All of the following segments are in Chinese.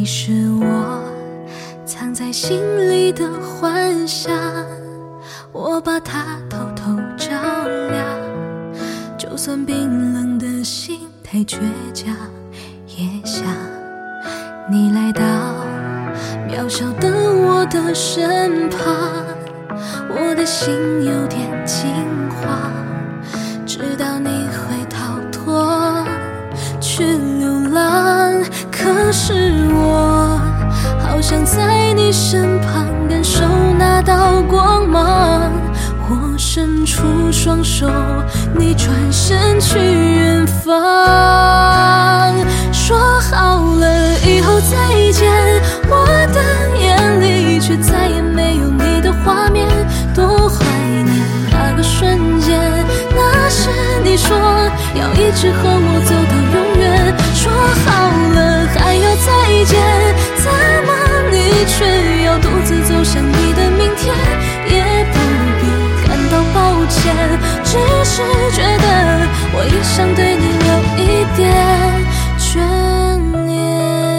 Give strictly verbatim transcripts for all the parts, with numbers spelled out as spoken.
你是我藏在心里的幻想，我把它偷偷照亮。就算冰冷的心太倔强，也想你来到渺小的我的身旁。我的心有点惊慌，知道你会逃脱去流浪，可是我好想在你身旁感受那道光芒。我伸出双手，你转身去远方。说好了以后再见，我的眼里却再也没有你的画面。多怀念那个瞬间，那时你说要一直和我走到永远。说好了还要再见，怎么你却要独自走向你的明天？也不必感到抱歉，只是觉得我也想对你留一点眷恋。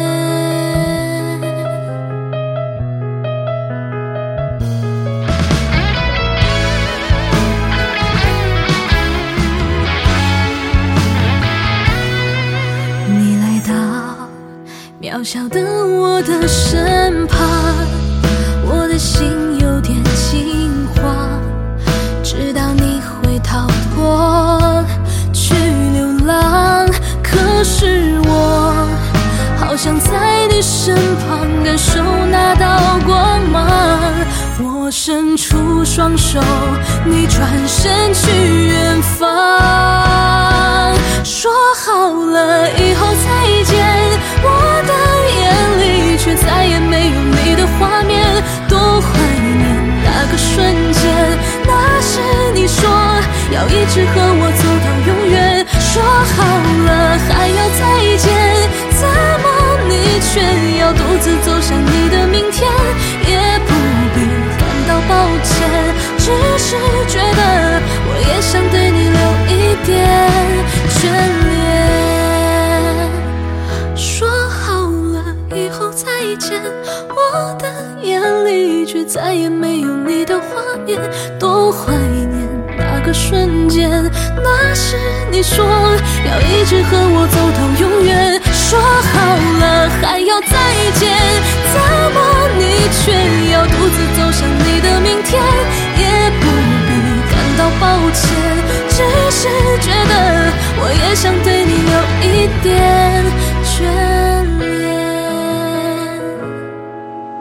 你来到渺小的我的身旁，我的心有点惊慌，知道你会逃脱去流浪，可是我好想在你身旁感受那道光芒。我伸出双手，你转身去远方。说好了以后再见，我的眼里却再也没有你的画面。多怀念那个瞬间，那时你说要一直和我走到永远。说好了还要再见，怎么你却要独自走向你的明天？也不必感到抱歉，只是觉得我也想对你留一点眷恋。说好了以后再见，我的眼里却再也没有你的画面。多怀念那个瞬间，那时你说要一直和我走到永远。说好了还要再见，怎么你却要独自走向你的明天？也不必感到抱歉，只是觉得我也想对你留一点眷恋。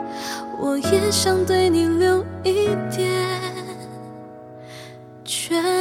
我也想对你留一点眷恋。